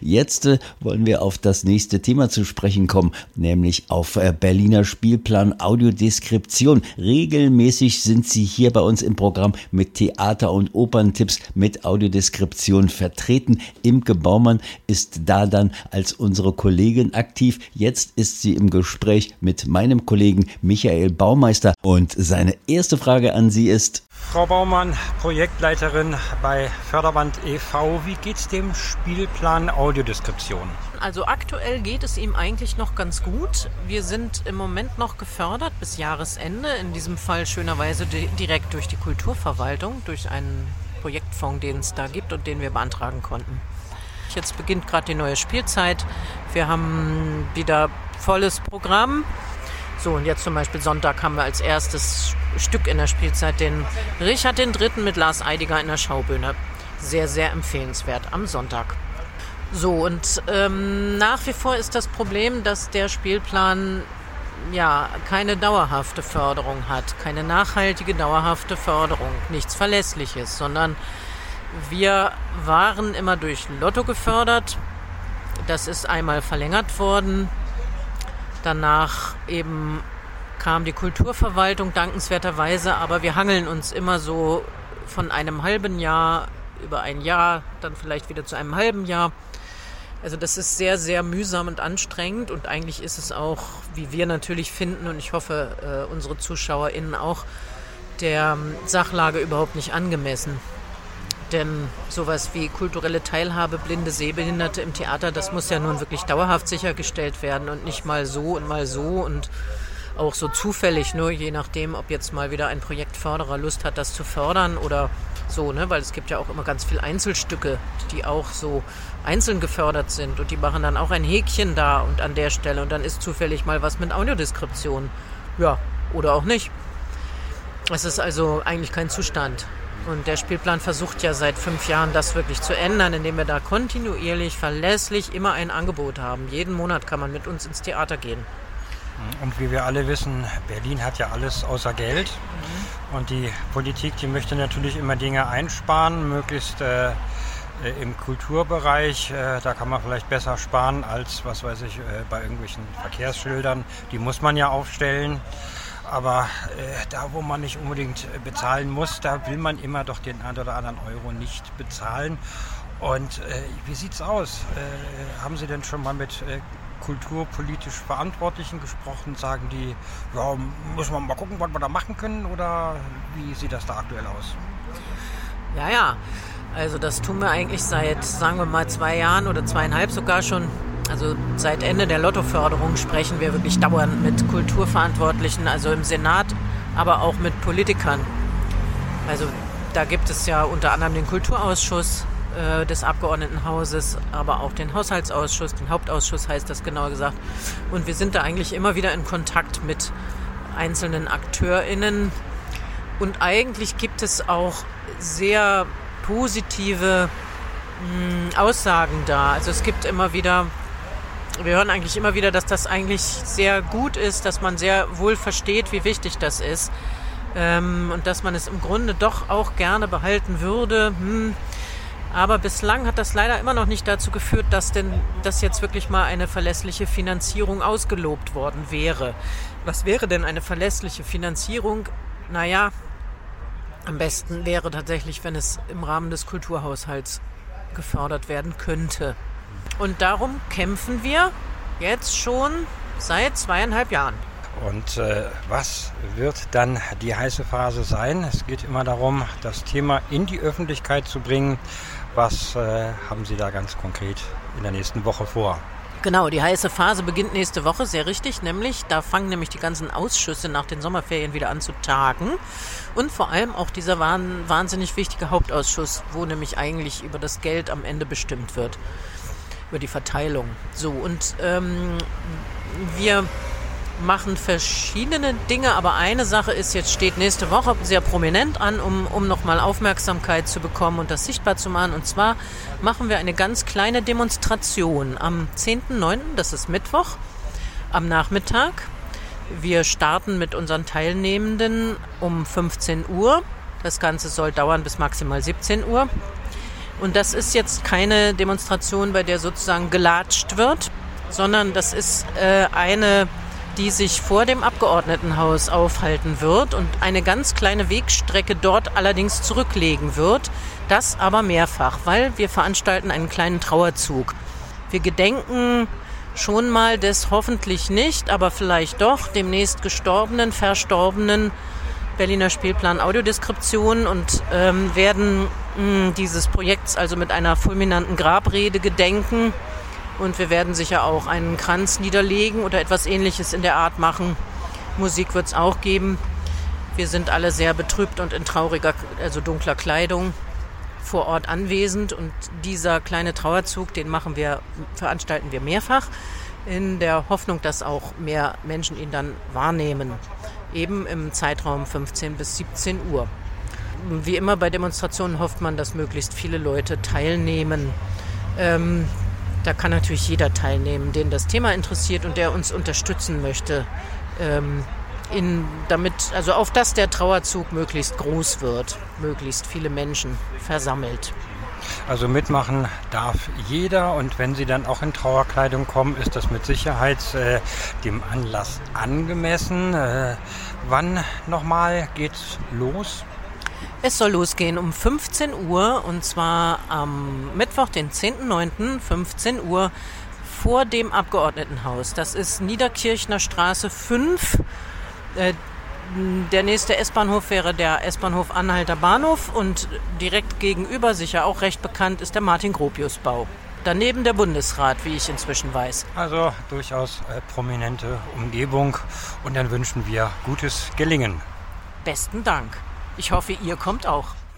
Jetzt wollen wir auf das nächste Thema zu sprechen kommen, nämlich auf Berliner Spielplan Audiodeskription. Regelmäßig sind Sie hier bei uns im Programm mit Theater- und Operntipps mit Audiodeskription vertreten. Imke Baumann ist da dann als unsere Kollegin aktiv. Jetzt ist sie im Gespräch mit meinem Kollegen Michael Baumeister und seine erste Frage an Sie ist: Frau Baumann, Projektleiterin bei Förderband e.V., wie geht's dem Spielplan Audiodeskription? Also aktuell geht es ihm eigentlich noch ganz gut. Wir sind im Moment noch gefördert bis Jahresende, in diesem Fall schönerweise direkt durch die Kulturverwaltung, durch einen Projektfonds, den es da gibt und den wir beantragen konnten. Jetzt beginnt gerade die neue Spielzeit. Wir haben wieder volles Programm. So, und jetzt zum Beispiel Sonntag haben wir als erstes Stück in der Spielzeit den Richard III. Mit Lars Eidinger in der Schaubühne. Sehr, sehr empfehlenswert am Sonntag. So, und nach wie vor ist das Problem, dass der Spielplan keine dauerhafte Förderung hat. Keine nachhaltige, dauerhafte Förderung. Nichts Verlässliches, sondern wir waren immer durch Lotto gefördert. Das ist einmal verlängert worden. Danach eben kam die Kulturverwaltung dankenswerterweise, aber wir hangeln uns immer so von einem halben Jahr über ein Jahr, dann vielleicht wieder zu einem halben Jahr. Also das ist sehr, sehr mühsam und anstrengend und eigentlich ist es auch, wie wir natürlich finden und ich hoffe unsere ZuschauerInnen auch, der Sachlage überhaupt nicht angemessen. Denn sowas wie kulturelle Teilhabe, blinde Sehbehinderte im Theater, das muss ja nun wirklich dauerhaft sichergestellt werden und nicht mal so und auch so zufällig, nur je nachdem, ob jetzt mal wieder ein Projektförderer Lust hat, das zu fördern oder so, ne? Weil es gibt ja auch immer ganz viele Einzelstücke, die auch so einzeln gefördert sind und die machen dann auch ein Häkchen da und an der Stelle und dann ist zufällig mal was mit Audiodeskription. Ja, oder auch nicht. Es ist also eigentlich kein Zustand. Und der Spielplan versucht ja seit 5 Jahren, das wirklich zu ändern, indem wir da kontinuierlich, verlässlich immer ein Angebot haben. Jeden Monat kann man mit uns ins Theater gehen. Und wie wir alle wissen, Berlin hat ja alles außer Geld. Und die Politik, die möchte natürlich immer Dinge einsparen, möglichst im Kulturbereich. Da kann man vielleicht besser sparen als, was weiß ich, bei irgendwelchen Verkehrsschildern. Die muss man ja aufstellen. Aber da, wo man nicht unbedingt bezahlen muss, da will man immer doch den einen oder anderen Euro nicht bezahlen. Und wie sieht's aus? Haben Sie denn schon mal mit kulturpolitisch Verantwortlichen gesprochen? Sagen die, ja, müssen wir mal gucken, was wir da machen können? Oder wie sieht das da aktuell aus? Ja, also das tun wir eigentlich seit, sagen wir mal, 2 Jahren oder 2,5 sogar schon. Also seit Ende der Lottoförderung sprechen wir wirklich dauernd mit Kulturverantwortlichen, also im Senat, aber auch mit Politikern. Also da gibt es ja unter anderem den Kulturausschuss des Abgeordnetenhauses, aber auch den Haushaltsausschuss, den Hauptausschuss heißt das genauer gesagt. Und wir sind da eigentlich immer wieder in Kontakt mit einzelnen AkteurInnen. Und eigentlich gibt es auch sehr positive Aussagen da. Also es gibt immer wieder... Wir hören eigentlich immer wieder, dass das eigentlich sehr gut ist, dass man sehr wohl versteht, wie wichtig das ist und dass man es im Grunde doch auch gerne behalten würde. Aber bislang hat das leider immer noch nicht dazu geführt, dass jetzt wirklich mal eine verlässliche Finanzierung ausgelobt worden wäre. Was wäre denn eine verlässliche Finanzierung? Naja, am besten wäre tatsächlich, wenn es im Rahmen des Kulturhaushalts gefördert werden könnte. Und darum kämpfen wir jetzt schon seit 2,5 Jahren. Und was wird dann die heiße Phase sein? Es geht immer darum, das Thema in die Öffentlichkeit zu bringen. Was haben Sie da ganz konkret in der nächsten Woche vor? Genau, die heiße Phase beginnt nächste Woche, sehr richtig. Da fangen nämlich die ganzen Ausschüsse nach den Sommerferien wieder an zu tagen. Und vor allem auch dieser wahnsinnig wichtige Hauptausschuss, wo nämlich eigentlich über das Geld am Ende bestimmt wird. Über die Verteilung. So, und wir machen verschiedene Dinge, aber eine Sache steht nächste Woche sehr prominent an, um nochmal Aufmerksamkeit zu bekommen und das sichtbar zu machen. Und zwar machen wir eine ganz kleine Demonstration am 10.9., das ist Mittwoch, am Nachmittag. Wir starten mit unseren Teilnehmenden um 15 Uhr. Das Ganze soll dauern bis maximal 17 Uhr. Und das ist jetzt keine Demonstration, bei der sozusagen gelatscht wird, sondern das ist eine, die sich vor dem Abgeordnetenhaus aufhalten wird und eine ganz kleine Wegstrecke dort allerdings zurücklegen wird. Das aber mehrfach, weil wir veranstalten einen kleinen Trauerzug. Wir gedenken schon mal des hoffentlich nicht, aber vielleicht doch demnächst verstorbenen Berliner Spielplan Audiodeskription und werden dieses Projekts also mit einer fulminanten Grabrede gedenken. Und wir werden sicher auch einen Kranz niederlegen oder etwas Ähnliches in der Art machen. Musik wird es auch geben. Wir sind alle sehr betrübt und in trauriger, also dunkler Kleidung vor Ort anwesend. Und dieser kleine Trauerzug, den veranstalten wir mehrfach, in der Hoffnung, dass auch mehr Menschen ihn dann wahrnehmen. Eben im Zeitraum 15 bis 17 Uhr. Wie immer bei Demonstrationen hofft man, dass möglichst viele Leute teilnehmen. Da kann natürlich jeder teilnehmen, den das Thema interessiert und der uns unterstützen möchte, auf dass der Trauerzug möglichst groß wird, möglichst viele Menschen versammelt. Also mitmachen darf jeder, und wenn Sie dann auch in Trauerkleidung kommen, ist das mit Sicherheit dem Anlass angemessen. Wann nochmal geht's los? Es soll losgehen um 15 Uhr und zwar am Mittwoch, den 10.09., 15 Uhr vor dem Abgeordnetenhaus. Das ist Niederkirchner Straße 5. Der nächste S-Bahnhof wäre der S-Bahnhof Anhalter Bahnhof und direkt gegenüber, sicher auch recht bekannt, ist der Martin-Gropius-Bau. Daneben der Bundesrat, wie ich inzwischen weiß. Also durchaus prominente Umgebung, und dann wünschen wir gutes Gelingen. Besten Dank. Ich hoffe, ihr kommt auch.